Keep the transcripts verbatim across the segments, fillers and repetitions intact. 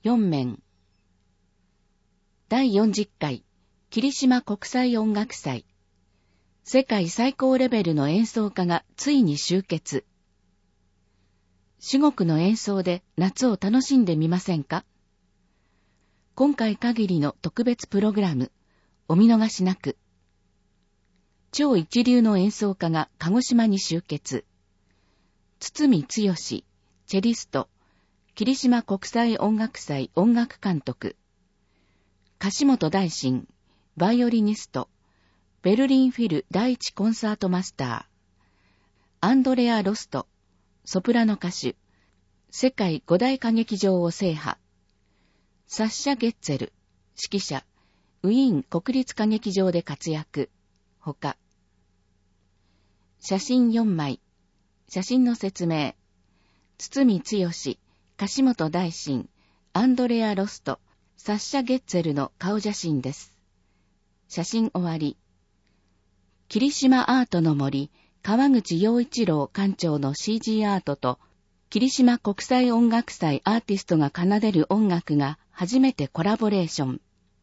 よん面。だいよんじゅっかい霧島国際音楽祭。世界最高レベルの演奏家がついに集結。至極の演奏で夏を楽しんでみませんか？今回限りの特別プログラム、お見逃しなく。超一流の演奏家が鹿児島に集結。堤剛、チェリスト、霧島国際音楽祭音楽監督。樫本大臣、バイオリニスト、ベルリンフィル第一コンサートマスター。アンドレア・ロスト、ソプラノ歌手、世界五大歌劇場を制覇。サッシャ・ゲッツェル、指揮者、ウィーン国立歌劇場で活躍。ほか。写真よんまい。写真の説明。堤剛、樫本大臣、アンドレア・ロスト、サッシャ・ゲッツェルの顔写真です。写真終わり。霧島アートの森、川口洋一郎館長の シージー アートと、霧島国際音楽祭アーティストが奏でる音楽が初めてコラボレーション。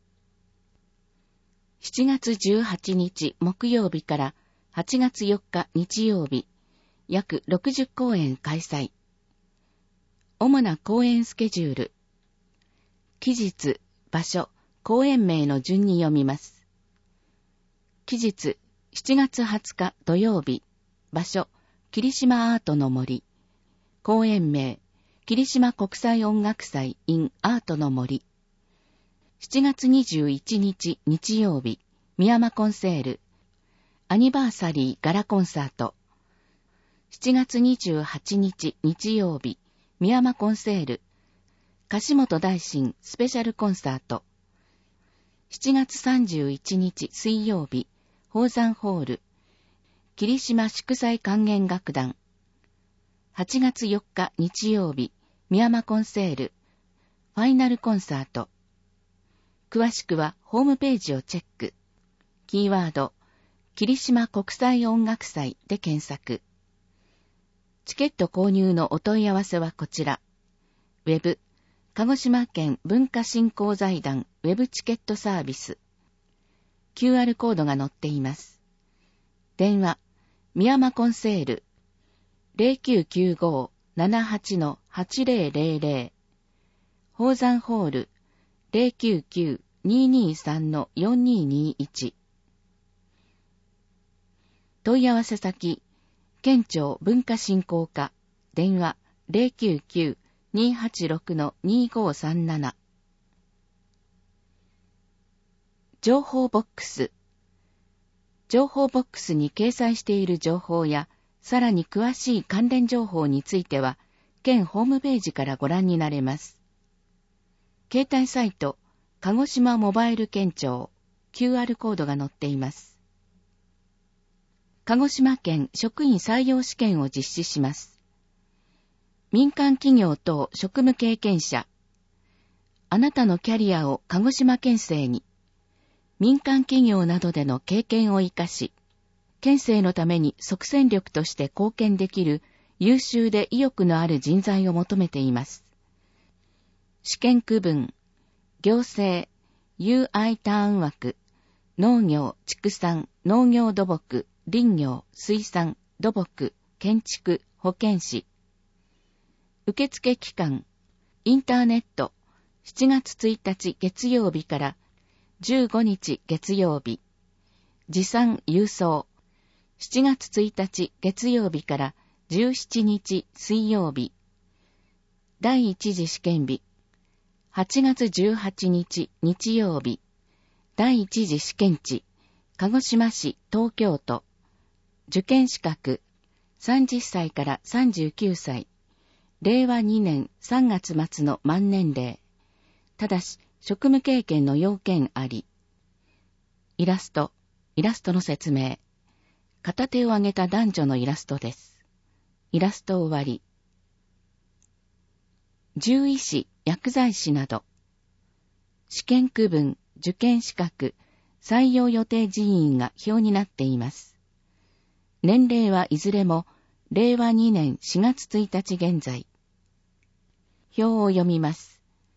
しちがつじゅうはちにち木曜日からはちがつよっか日曜日、約ろくじゅっこうえん開催。主な公演スケジュール。期日、場所、公演名の順に読みます。期日、しちがつはつか土曜日、場所、霧島アートの森。公演名、霧島国際音楽祭 in アートの森。しちがつにじゅういちにち日曜日、ミヤマコンセール。アニバーサリーガラコンサート。しちがつにじゅうはちにち日曜日、ミヤマコンセール。樫本大臣スペシャルコンサート。しちがつさんじゅういちにち水曜日、宝山ホール。霧島祝祭管弦楽団。はちがつよっか日曜日、ミヤマコンセール。ファイナルコンサート。詳しくはホームページをチェック。キーワード、霧島国際音楽祭で検索。チケット購入のお問い合わせはこちら。ウェブ、鹿児島県文化振興財団ウェブチケットサービス。キューアール コードが載っています。電話、ミヤマコンセール。ゼロきゅうきゅうご ななはち はちゼロゼロゼロ。宝山ホール。ゼロきゅうきゅう にーにーさん よんにーにーいち。問い合わせ先、県庁文化振興課。電話、ゼロきゅうきゅう にーはちろく にーごーさんなな。情報ボックス。情報ボックスに掲載している情報や、さらに詳しい関連情報については、県ホームページからご覧になれます。携帯サイト、鹿児島モバイル県庁、キューアール コードが載っています。鹿児島県職員採用試験を実施します。民間企業等職務経験者。あなたのキャリアを鹿児島県政に。民間企業などでの経験を生かし、県政のために即戦力として貢献できる優秀で意欲のある人材を求めています。試験区分、行政、ユーアイ ターン枠、農業、畜産、農業土木、林業、水産、土木、建築、保健師。受付期間、インターネット、しちがつついたち月曜日からじゅうごにち月曜日。持参郵送、しちがつついたち月曜日からじゅうしちにち水曜日。第一次試験日、はちがつじゅうはちにち日曜日。第一次試験地、鹿児島市、東京都。受験資格、さんじゅっさいからさんじゅうきゅうさい。れいわにねんさんがつ末の満年齢。ただし、職務経験の要件あり。イラスト、イラストの説明。片手を上げた男女のイラストです。イラスト終わり。獣医師、薬剤師など。試験区分、受験資格、採用予定人員が表になっています。年齢はいずれも、れいわにねんしがつついたち現在。表を読みます。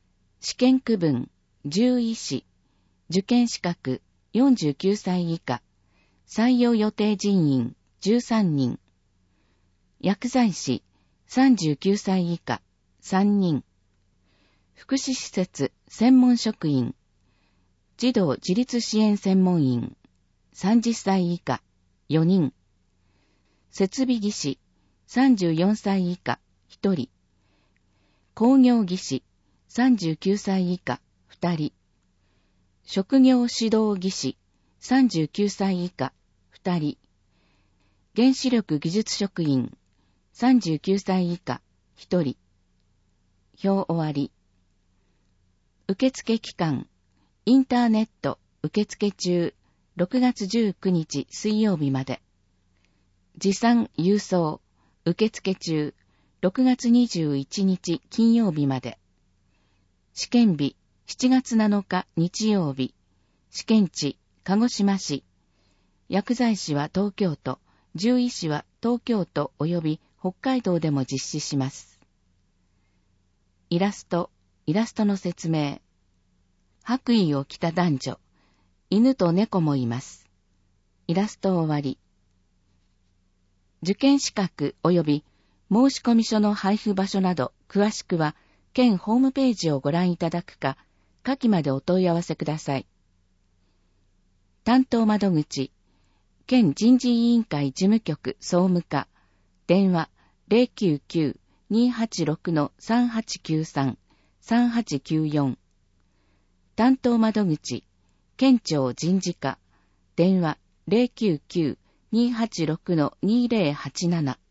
試験区分、獣医師、受験資格、よんじゅうきゅうさい以下、採用予定人員、じゅうさんにん、薬剤師、さんじゅうきゅうさい以下、さんにん、福祉施設、専門職員、児童自立支援専門員、さんじゅっさい以下、よにん、設備技師、さんじゅうよんさい以下、ひとり、工業技師、さんじゅうきゅうさい以下、ふたり、職業指導技師、さんじゅうきゅうさい以下、ふたり、原子力技術職員、さんじゅうきゅうさい以下、ひとり。表終わり。受付期間、インターネット、受付中、ろくがつじゅうくにち水曜日まで。持参郵送、受付中、ろくがつにじゅういちにち金曜日まで。試験日、しちがつなのか日曜日。試験地、鹿児島市。薬剤師は東京都、獣医師は東京都及び北海道でも実施します。イラスト、イラストの説明。白衣を着た男女、犬と猫もいます。イラスト終わり。受験資格及び申込書の配布場所など詳しくは県ホームページをご覧いただくか、下記までお問い合わせください。担当窓口、県人事委員会事務局総務課、電話 ゼロきゅうきゅう にーはちろく さんはちきゅうさん さんはちきゅうよん。担当窓口、県庁人事課、電話 ゼロきゅうきゅう にーはちろく にーぜろはちなな。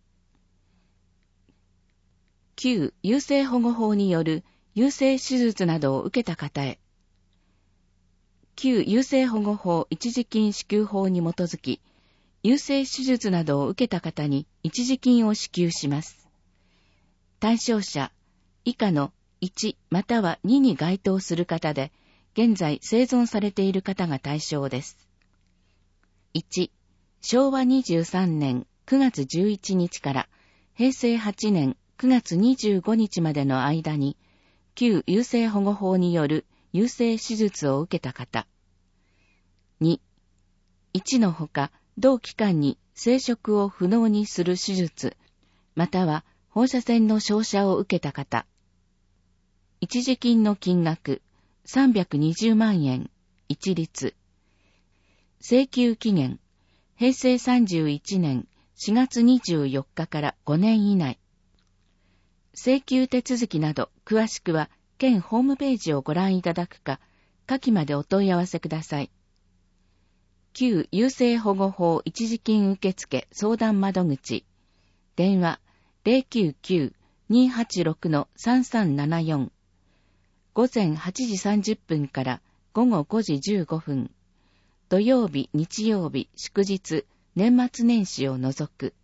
旧優生保護法による優生手術などを受けた方へ。旧優生保護法一時金支給法に基づき、優生手術などを受けた方に一時金を支給します。対象者、以下のいちまたはにに該当する方で、現在生存されている方が対象です。いち、しょうわにじゅうさんねんくがつじゅういちにちからへいせいはちねんくがつにじゅうごにちまでの間に、旧優生保護法による優生手術を受けた方。に、いちのほか、同期間に生殖を不能にする手術、または放射線の照射を受けた方。一時金の金額、さんびゃくにじゅうまんえん、一律。請求期限、へいせいさんじゅういちねんしがつにじゅうよっかからごねん以内。請求手続きなど詳しくは県ホームページをご覧いただくか、下記までお問い合わせください。旧優生保護法一時金受付相談窓口、電話 ゼロきゅうきゅう にーはちろく さんさんななよん、午前はちじさんじゅっぷんから午後ごじじゅうごふん、土曜日、日曜日、祝日、年末年始を除く。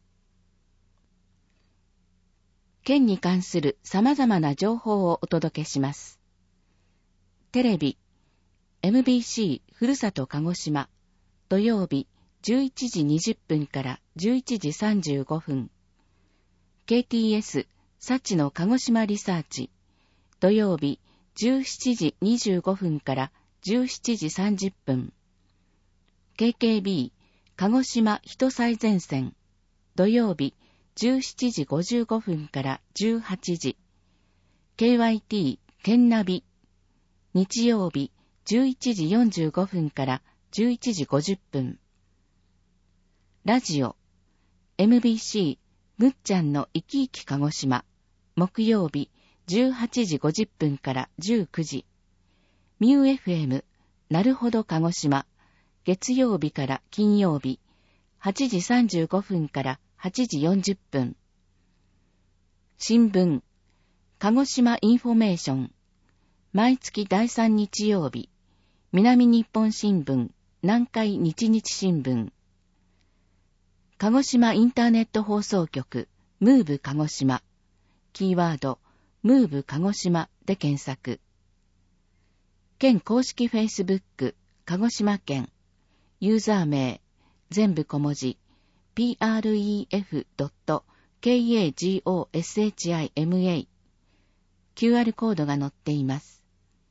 県に関する様々な情報をお届けします。テレビ、エムビーシー ふるさと鹿児島、土曜日じゅういちじにじゅっぷんからじゅういちじさんじゅうごふん。ケーティーエス、幸の鹿児島リサーチ、土曜日じゅうしちじにじゅうごふんからじゅうしちじさんじゅっぷん。ケーケービー、鹿児島人最前線、土曜日じゅうしちじごじゅうごふんからじゅうはちじ。ケーワイティー、県ナビ、日曜日じゅういちじよんじゅうごふんからじゅういちじごじゅっぷん。ラジオ、エムビーシー、ぐっちゃんの生き生き鹿児島、木曜日じゅうはちじごじゅっぷんからじゅうくじ。ミューエフエム、なるほど鹿児島、月曜日から金曜日、はちじさんじゅうごふんからはちじよんじゅっぷん。新聞、鹿児島インフォメーション、毎月だいさん日曜日、南日本新聞、南海日日新聞。鹿児島インターネット放送局、ムーブ鹿児島。キーワード、ムーブ鹿児島で検索。県公式フェイスブック、鹿児島県。ユーザー名、全部小文字、ピーアールイーエフドットケーエージーオーエスエイチアイエムエー。キューアール コードが載っています。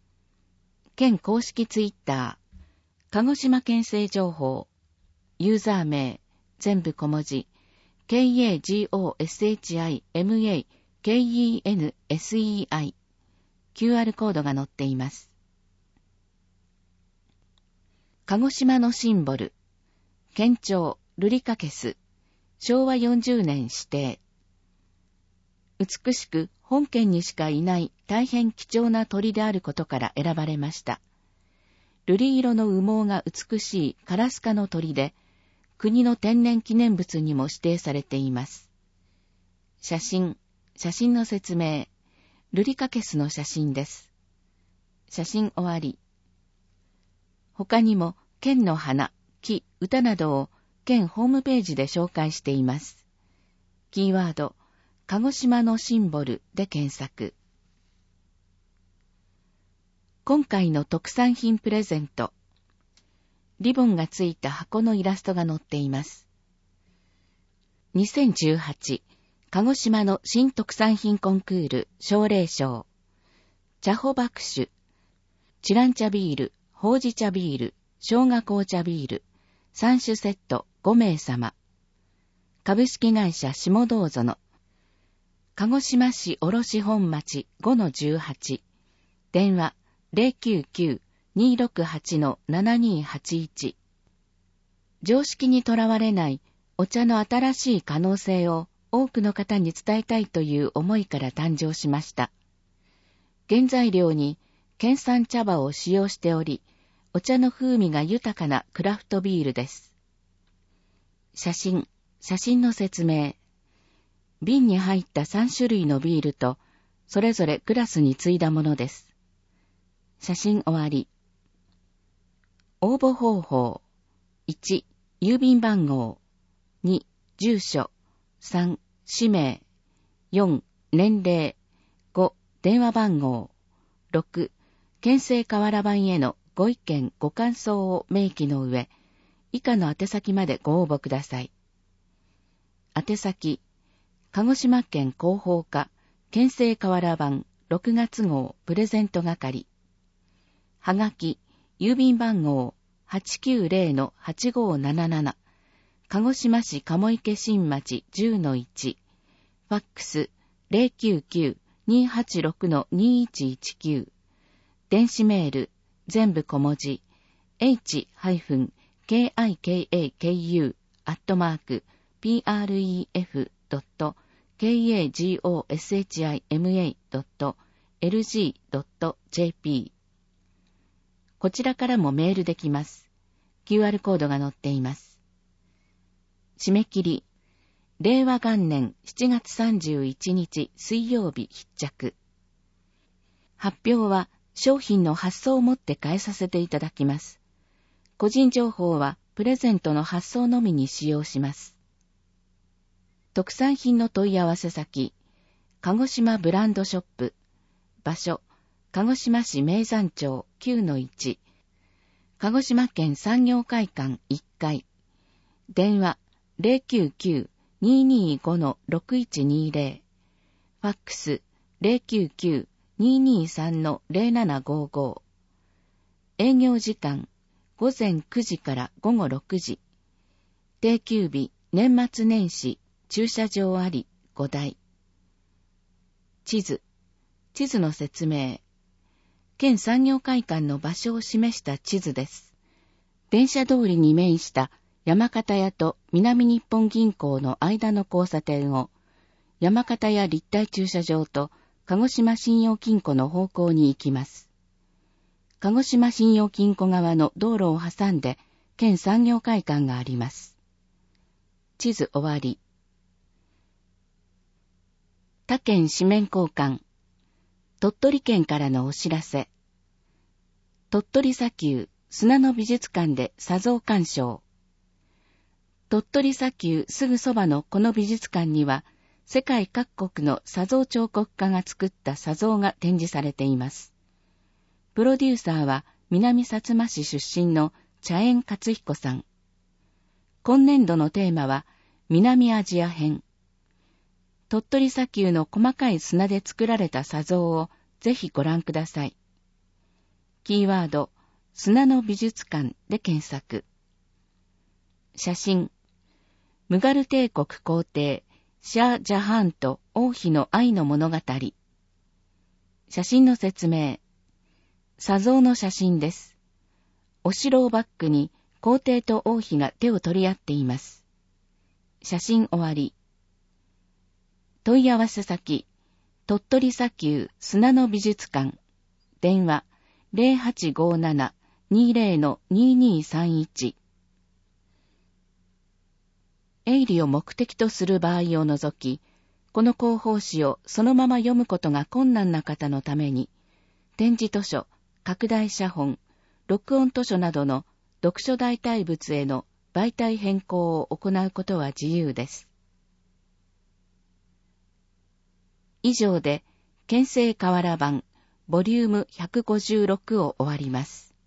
県公式ツイッター、鹿児島県政情報、ユーザー名、全部小文字、ケーエージーオーエスエイチアイエムエーケーイーエヌエスイーアイ、キューアール コードが載っています。鹿児島のシンボル、県庁、ルリカケス、しょうわよんじゅうねん指定。美しく本県にしかいない大変貴重な鳥であることから選ばれました。瑠璃色の羽毛が美しいカラス科の鳥で、国の天然記念物にも指定されています。写真、写真の説明、ルリカケスの写真です。写真終わり。他にも県の花、木、歌などを県ホームページで紹介しています。キーワード、鹿児島のシンボルで検索。今回の特産品プレゼント。リボンがついた箱のイラストが載っています。にせんじゅうはち鹿児島の新特産品コンクール奨励賞。茶穂爆酒、チラン茶ビール、ほうじ茶ビール、生姜紅茶ビール、さん種セットごめいさま。株式会社下道園。鹿児島市卸本町 ごのじゅうはち。電話 ゼロきゅうきゅう にーろくはち ななにーはちいち。常識にとらわれないお茶の新しい可能性を多くの方に伝えたいという思いから誕生しました。原材料に県産茶葉を使用しており、お茶の風味が豊かなクラフトビールです。写真、写真の説明。瓶に入ったさん種類のビールと、それぞれグラスについだものです。写真終わり。応募方法。いち、郵便番号。に、住所。さん、氏名。よん、年齢。ご、電話番号。ろく、県政瓦版へのご意見ご感想を明記の上、以下の宛先までご応募ください。宛先、鹿児島県広報課、県政瓦版ろくがつ号プレゼント係。はがき、郵便番号 はちきゅうゼロのはちごーなななな、鹿児島市鴨池新町 じゅうのいち、ファックス ゼロきゅうきゅう にーはちろく にーいちいちきゅう、電子メール、全部小文字、エイチ ケーアイケーエーケーユー アットマーク、プレフ ドット ケーエージーオーエスエイチアイエムエー ドット エルジー ドット ジェーピー。こちらからもメールできます。キューアール コードが載っています。締め切り、れいわがんねんしちがつさんじゅういちにち水曜日必着。発表は商品の発送をもって変えさせていただきます。個人情報はプレゼントの発送のみに使用します。特産品の問い合わせ先、鹿児島ブランドショップ、場所、鹿児島市名山町 きゅうのいち、鹿児島県産業会館いっかい、電話 ゼロきゅうきゅう にーにーご ろくいちにーゼロ、ファックス ゼロきゅうきゅう にーにーさん ゼロななごーごー、営業時間ごぜんくじからごごろくじ、定休日年末年始駐車場ありごだい。地図、地図の説明。県産業会館の場所を示した地図です。電車通りに面した山形屋と南日本銀行の間の交差点を、山形屋立体駐車場と鹿児島信用金庫の方向に行きます。鹿児島信用金庫側の道路を挟んで県産業会館があります。地図終わり。他県紙面交換。鳥取県からのお知らせ。鳥取砂丘砂の美術館で砂像鑑賞。鳥取砂丘すぐそばのこの美術館には、世界各国の砂像彫刻家が作った砂像が展示されています。プロデューサーは南薩摩市出身の茶園勝彦さん。今年度のテーマは南アジア編。鳥取砂丘の細かい砂で作られた砂像をぜひご覧ください。 キーワード、砂の美術館で検索。写真、ムガル帝国皇帝、シャー・ジャハーンと王妃の愛の物語。写真の説明。砂像の写真です。お城をバックに皇帝と王妃が手を取り合っています。写真終わり。問い合わせ先、鳥取砂丘砂の美術館。電話 ゼロはちごーなな にーゼロ にーにーさんいち。営利を目的とする場合を除き、この広報誌をそのまま読むことが困難な方のために、展示図書、拡大写本、録音図書などの読書代替物への媒体変更を行うことは自由です。以上で、憲政瓦版ボリュームひゃくごじゅうろくを終わります。